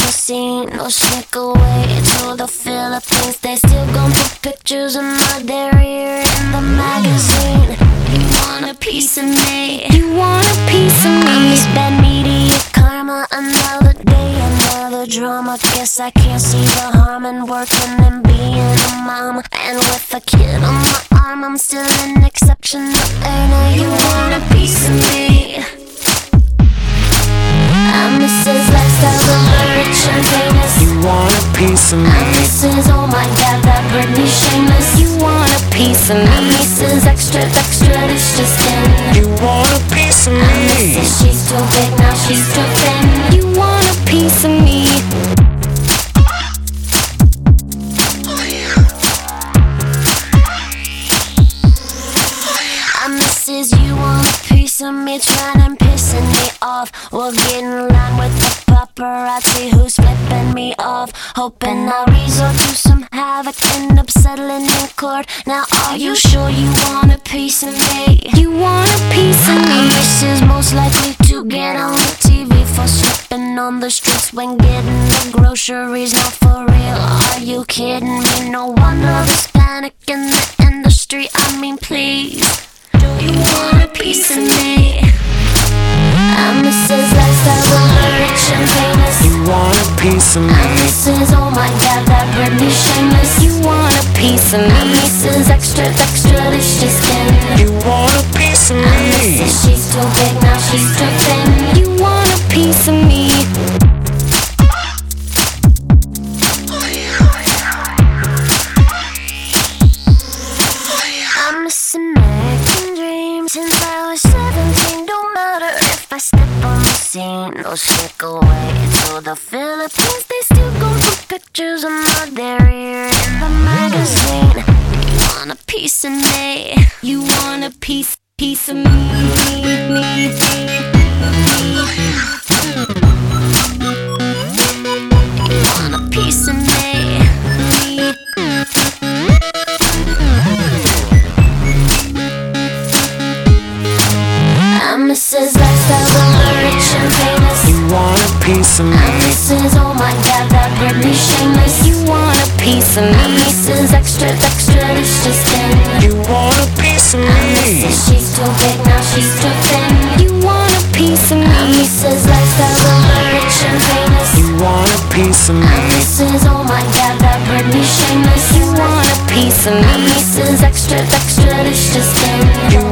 the scene, no sneak away to the Philippines. They still gon' put pictures of my derriere in the magazine. You want a piece of me? You want a piece of me? I'm this bad media karma, another day, another drama. Guess I can't see the harm in working and being a mom. And with a kid on my arm, I'm still an exceptional earner. You want a piece of me? I'm Mrs. Lifestyle, the rich and famous. You want a piece of me? I'm Mrs. Oh my God, that Britney Shameless. You want a piece of me? I'm Mrs. Extra, extra, it's just in. You want a piece of I'm me? Mrs. She's too big, now she's too thin. You want a piece of me? I'm Mrs. You want a piece of me? Trying and pissing me off. We'll get in line with the paparazzi who's flipping me off. Hoping I'll resort to some havoc, end up settling in court. Now are you sure you want a piece of me? You want a piece of me? Mrs. most likely to get on the TV for slipping on the streets when getting the groceries. Not for real, are you kidding me? No wonder there's panic in the industry. I mean, please, do you want a piece of me? I'm Mrs. Lifestyle, the rich and famous. You want a piece of me? I'm Mrs. Oh my God, that Britney Shameless. You want a piece of me? I'm Mrs. Extra, extra, delicious skin. You want a piece of I'm me? Mrs. She's too big, now she's too thin. You want a piece of me? I'm missing American dream since I was 17. Don't matter if I step on the scene, no sneak away to the Philippines. They still gon' put pictures of my derriere in the magazine. You want a piece of me? You want a piece of me? You want a piece of me? I'm Mrs. Lifestyle, the rich and famous. You want a piece of I'm me? Mrs. Oh my God, that Britney Shameless. You want a piece of me? I'm Mrs. Extra, extra, delicious skin. You want a piece of I'm me? Mrs. She's too big, now she's too thin. You want a piece of me? I'm Mrs. Lifestyle, the rich and famous. You want a piece of I'm me? Mrs. Oh my God, that Britney Shameless. You want a piece of me? I'm Mrs. Extra, extra, delicious skin. You